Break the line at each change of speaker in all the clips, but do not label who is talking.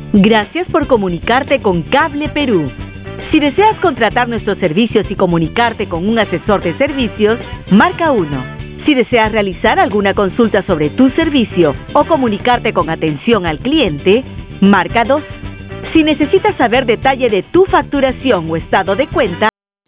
Gracias por comunicarte con Cable Perú. Si deseas contratar nuestros servicios y comunicarte con un asesor de servicios, marca 1. Si deseas realizar alguna consulta sobre tu servicio o comunicarte con atención al cliente, marca 2. Si necesitas saber detalle de tu facturación o estado de cuenta,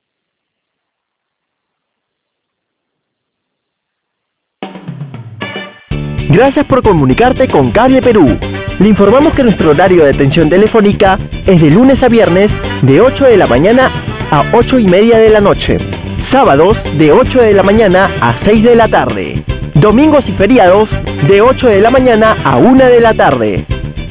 Gracias por comunicarte con Cable Perú. Le informamos que nuestro horario de atención telefónica es de lunes a viernes de 8 de la mañana a 8:30 de la noche. Sábados de 8 de la mañana a 6 de la tarde. Domingos y feriados de 8 de la mañana a 1 de la tarde.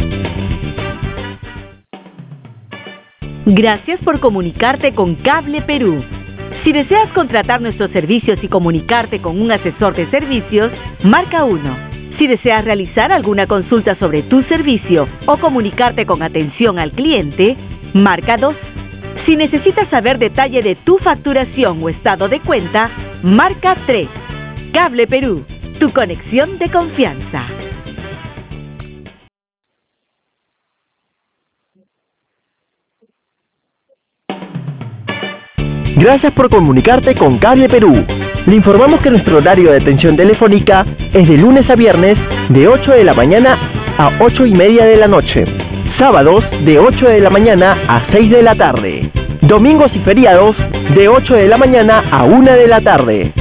gracias por comunicarte con Cable Perú. Si deseas contratar nuestros servicios y comunicarte con un asesor de servicios, marca 1. Si deseas realizar alguna consulta sobre tu servicio o comunicarte con atención al cliente, marca 2. Si necesitas saber detalle de tu facturación o estado de cuenta, marca 3. Cable Perú, tu conexión de confianza.
Gracias por comunicarte con Cable Perú. Le informamos que nuestro horario de atención telefónica es de lunes a viernes de 8 de la mañana a 8:30 de la noche. Sábados de 8 de la mañana a 6 de la tarde. Domingos y feriados de 8 de la mañana a 1 de la tarde.